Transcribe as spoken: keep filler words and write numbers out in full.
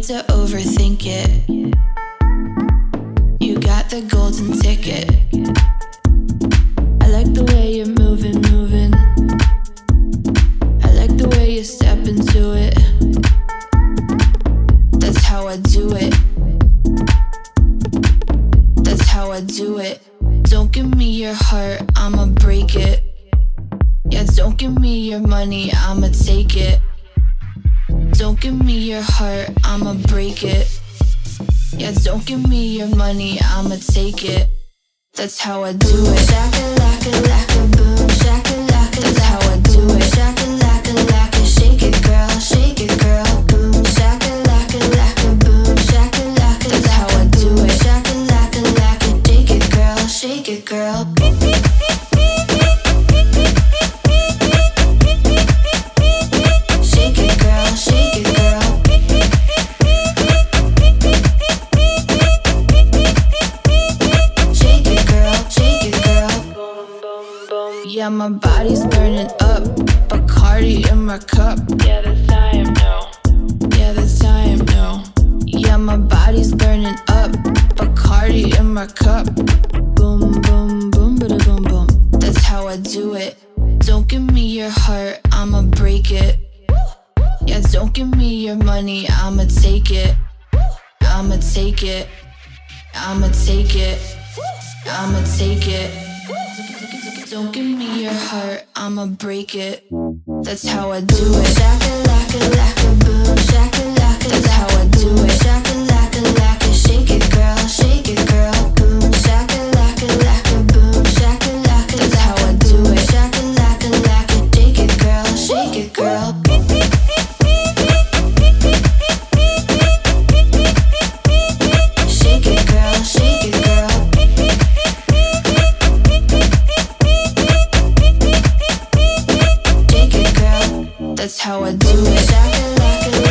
to overthink it. You got the golden ticket. I like the way you're moving, moving. I like the way you step into it. That's how I do it. That's how I do it. Don't give me your heart, I'ma break it. Yeah, don't give me your money, I'ma take it. Don't give me your heart, I'ma break it. Yeah, don't give me your money, I'ma take it. That's how I do it. Shaka laka laka boom, shaka laka. That's how I do it. Shaka laka laka, shake it girl, shake it girl. Boom, shaka laka laka boom, shaka laka. That's how I do it. Shaka laka laka, shake it girl, shake it girl. Shake it girl, shake it girl. Shake it girl, shake it girl. Yeah, my body's burning up, Bacardi in my cup. Yeah, that's time, no. Yeah, that's time, no. Yeah, my body's burning up, Bacardi in my cup. Boom, boom, boom, bada boom, boom. That's how I do it. Don't give me your heart, I'ma break it. Yeah, don't give me your money, I'ma take it. I'ma take it. I'ma take it. I'ma take it. Don't give me your heart, I'ma break it. That's how I do it. Shaka laka laka boom, shaka laka. That's how I do it. Shaka laka laka, shake it girl, shake it girl. Boom, shaka laka laka boom, shaka laka. That's how I do it. Shaka laka laka, shake it girl, shake it girl. Shake it girl, shake it girl. Shake it girl. That's how I do it. Shaka laka.